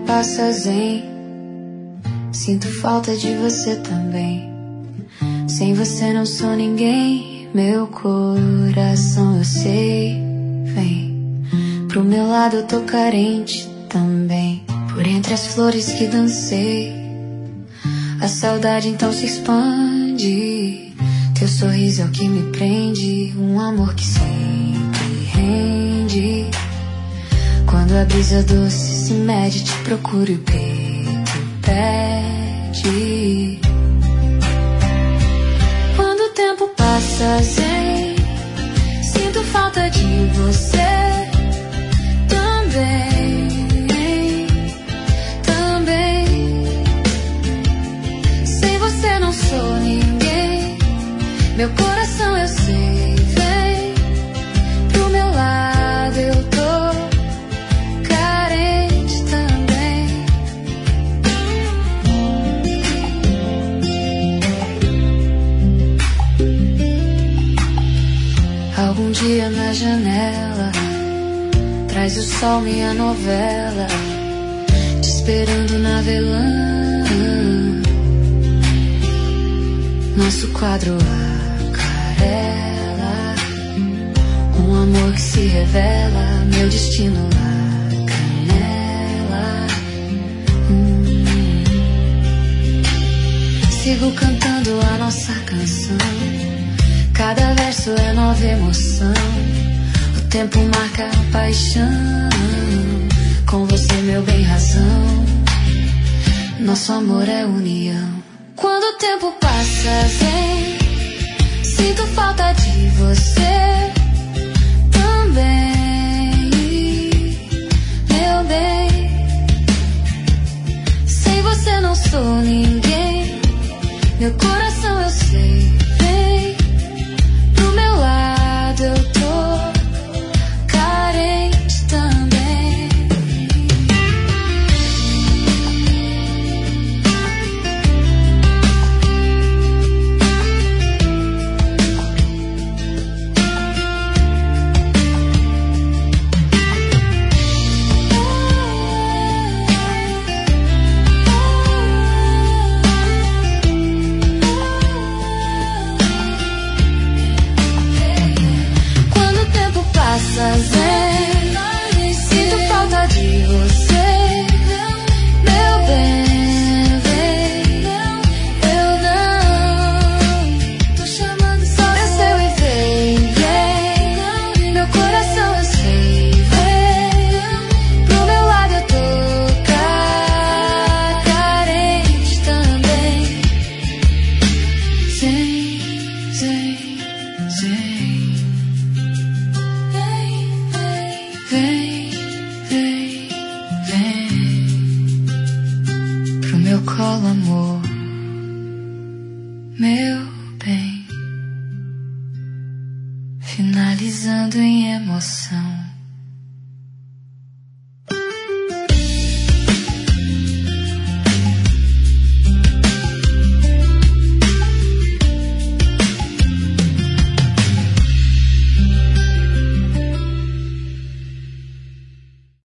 passa zen, sinto falta de você também. Sem você não sou ninguém, meu coração eu sei. Vem pro meu lado, eu tô carente também. Por entre as flores que dancei, a saudade então se expande. Teu sorriso é o que me prende, um amor que sempre rende. Quando a brisa doce se mede, te procuro e o peito pede. Quando o tempo passa zen, sinto falta de você também, também. Sem você não sou ninguém, meu coração eu sei. Vem pro meu lado, eu tô carente também. Algum dia na janela traz o sol, minha novela, te esperando na velã. Nosso quadro aquarela, um amor que se revela, meu destino lá, canela. Sigo cantando a nossa canção, cada verso é nova emoção. O tempo marca a paixão, com você meu bem razão. Nosso amor é união. Quando o tempo passa zen, sinto falta de você também, meu bem. Sem você não sou ninguém, meu coração eu sei. Vem pro meu lado, eu tô carente também. Sinto falta de você, meu bem, vem, eu não tô chamando, só é seu e vem, vem, meu coração eu sei. Vem pro meu lado, eu tô carente também. Zen, zen, zen. Vem, vem, vem pro meu colo, amor, meu bem, finalizando em emoção.